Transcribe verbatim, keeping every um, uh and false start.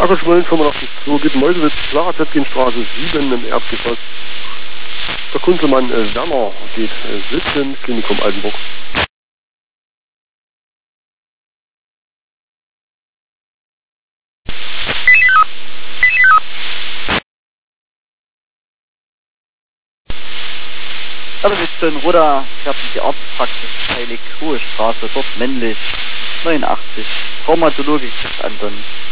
Ackerschmollen fünfundachtzig geht Meuselwitz, Clara Zetkinstraße sieben im Erdgeschoss. Der Kunzelmann äh, Werner geht äh, sitzen, Klinikum Altenburg. Also ich bin Ruder, ich habe die Arztpraxis Heilig Hohe Straße, dort männlich, neunundachtzig, Traumatologik des Anton.